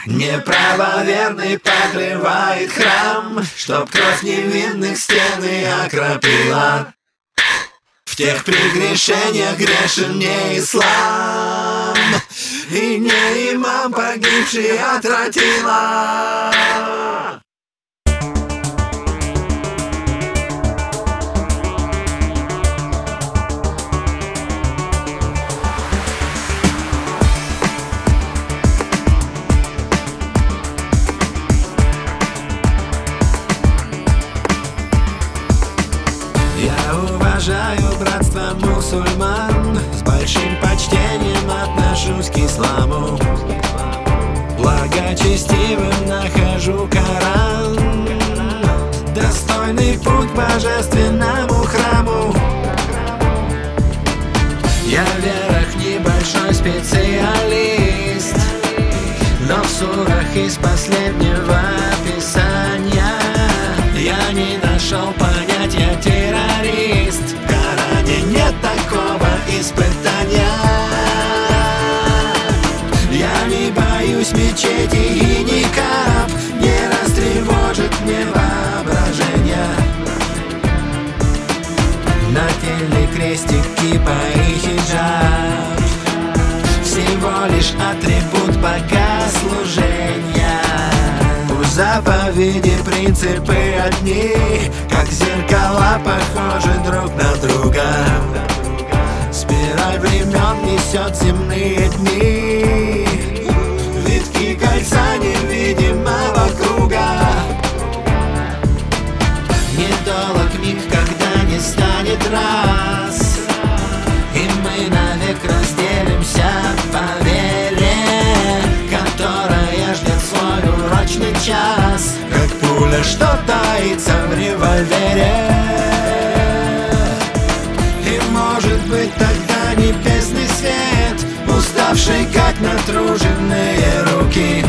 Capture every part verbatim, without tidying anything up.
Неправоверный подрывает храм, чтоб кровь невинных стены окропила. В тех прегрешениях грешен не ислам, и не имам, погибший от тротила. Я уважаю братство мусульман, с большим почтением отношусь к исламу. Благочестивым нахожу Коран, достойный путь к божественному храму. Я в верах небольшой специалист, но в сурах из последнего писания я не нашел понятия террорист. В Коране нет такого испытания. Я не боюсь мечети, и никап не растревожит мне воображение. На теле крестик, кипа и хиджаб всего лишь атрибут богослужения. Заповеди, принципы одни, как зеркала похожи друг на друга. Спираль времен несет земные дни, витки кольца невидимого круга. Недолг миг, когда не станет раз, и мы навек разделимся по вере, которая ждет свой урочный час, как пуля, что таится в револьвере. И может быть тогда небесный свет, уставший как натруженные руки,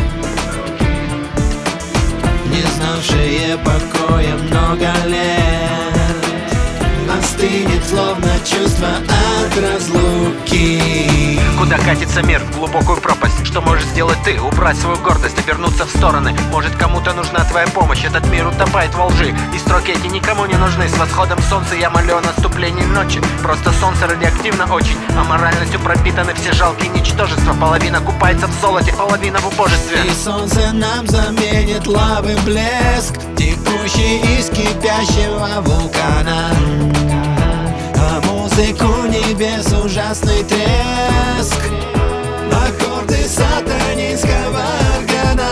не знавшие покоя много лет, остынет словно чувство от разлуки. Куда катится мир? В глубокую пропасть. Что можешь сделать ты? Убрать свою гордость, обернуться в стороны. Может, кому-то нужна твоя помощь. Этот мир утопает во лжи, и строки эти никому не нужны. С восходом солнца я молю о наступлении ночи. Просто солнце радиоактивно очень, а моральностью пропитаны все жалкие ничтожества. Половина купается в золоте, половина в убожестве. И солнце нам заменит лавы блеск, текущий из кипящего вулкана. А музыку небес ужасный треск, аккорды сатанинского органа.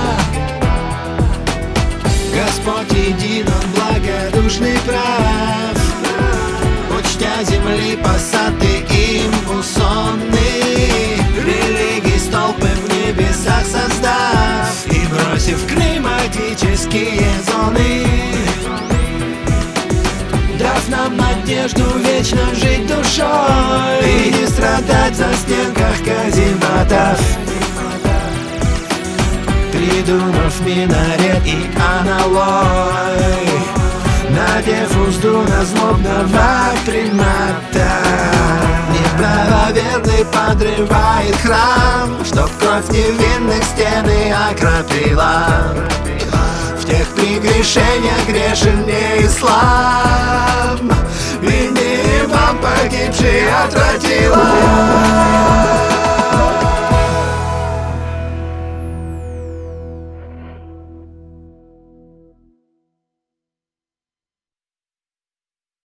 Господь един, Он благодушный, прав, учтя земли посады им усонный, религий столпы в небесах создав и бросив климатические зоны, дав нам надежду вечно жить душой и не страдать в застенках казематов. Придумав минарет и аналой, надев узду на злобного примата. Неправоверный подрывает храм, чтоб кровь невинных стены окропила. В тех прегрешениях грешен не ислам, и не имам, погибший от тротила.